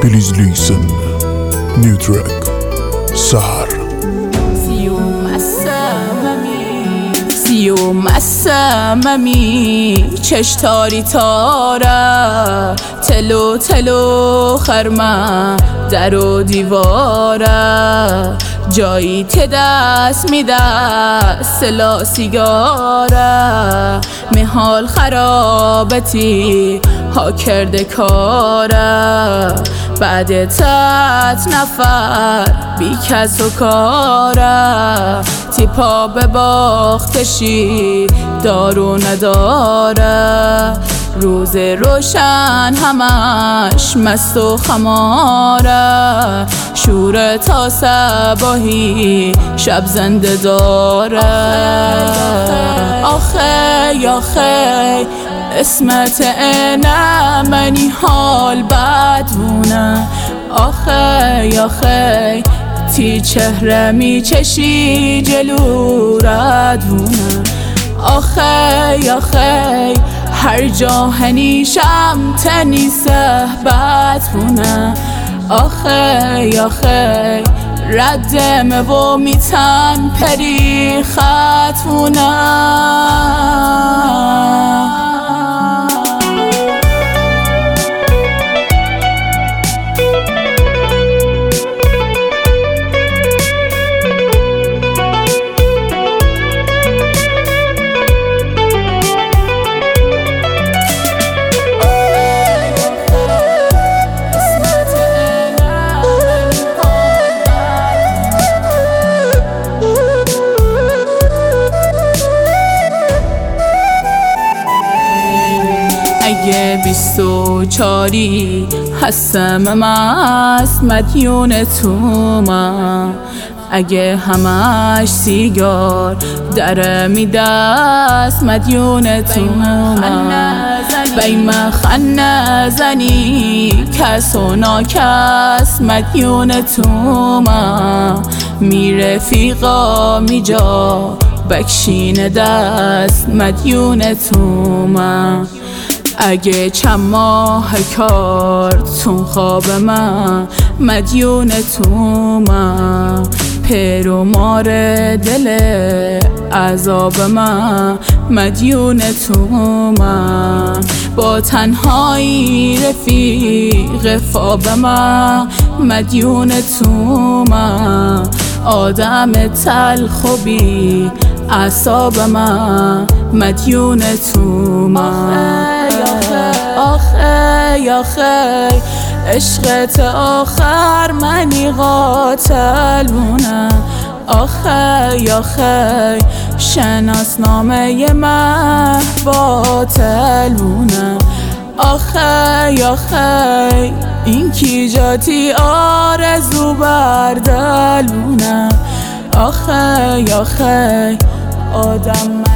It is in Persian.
Please listen. New track. سحر. سیوم السممی چش تاری تاره تلو تلو خرمه در و دیواره جایی ته دست میده سلا سیگاره محال خرابتی ها کرده کاره بعد تت نفر بی کس و کاره تیپا به باختشی دارو نداره روز روشن همش مست و خماره شور تا صباحی شب زنده داره آخی آخی اسمت اینه منی حال بدونه آخی آخی تی چهره می چشی جلو ردونه آخی آخی هر جا هنیشم تنی صحبت بونه آخی آخی ردمه و میتن پری خطونه اگه 24 هستم مست مدیون تو من اگه همش سیگار در میدست مدیون تو من بیم خن زنی کس و ناکس مدیون تو من می رفیقا می جا بکشین دست مدیون تو من اگه چند ماه کارتون خواب من مدیون تو من پر و مار دل عذاب من مدیون تو من با تنهایی رفیق فاب من مدیون تو من آدم تلخ و بی اعصاب من مدیون تو من آخی آخی عشقت آخر منی قاتل بونه آخی آخی شناسنامه من باطل بونه آخی آخی این کی جاتی آرزو بردل بونه آخی آخی آدم